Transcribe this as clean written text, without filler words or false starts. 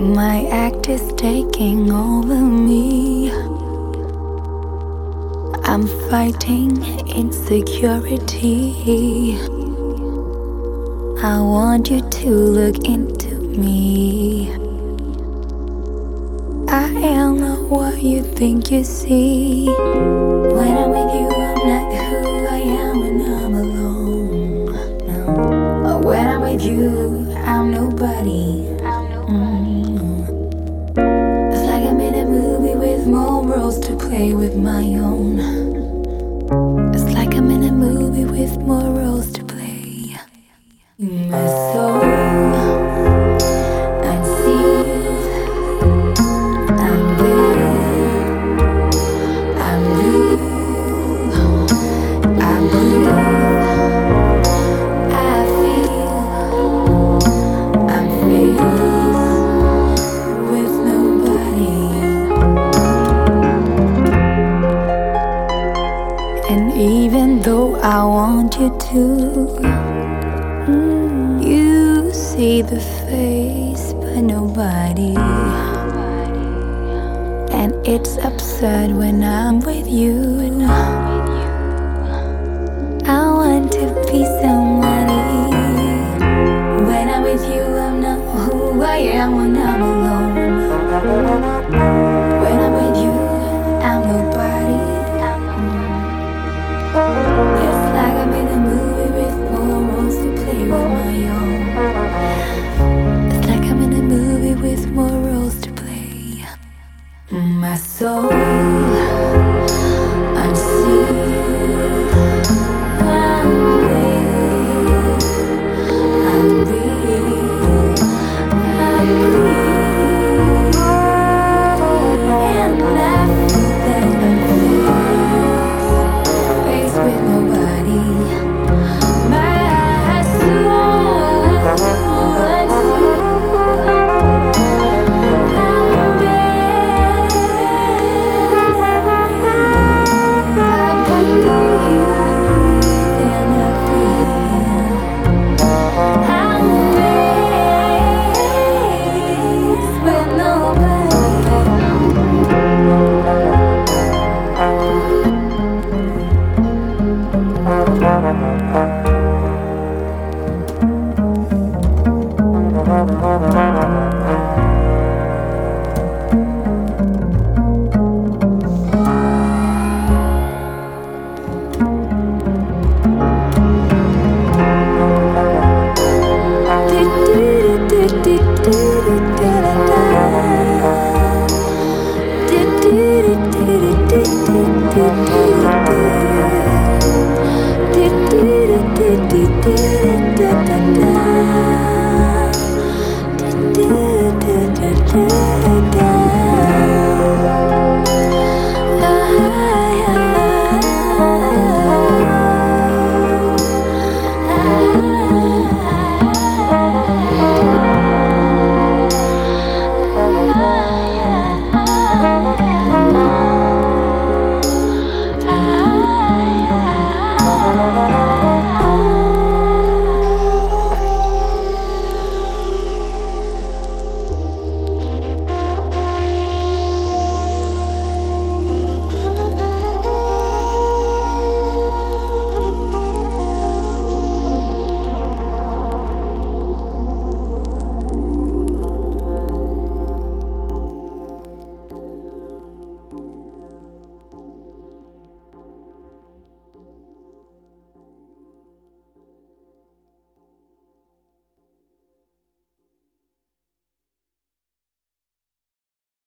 My act is taking over me. I'm fighting insecurity. I want you to look into me. I am not what you think you see. When I'm with you, I'm not who I am when I'm alone. No. When I'm with you, I'm nobody. It's like I'm in a movie with more roles to play with my own. It's like I'm in a movie with more roles to play. My soul unsealed. I'm with, I'm blue, I'm blue. I feel I'm faced with nobody. And even though I want you to, you see the face but nobody. And it's absurd when I'm with you. I want to be somebody. When I'm with you, I'm not who I am when I'm alone. When I'm with you, I'm nobody. It's like I'm in a movie with more roles to play with my own. It's like I'm in a movie with more roles to play. My soul unsealed. I'm real. I'm real. I'm real. And I feel that I'm faced with nobody. My soul da da da.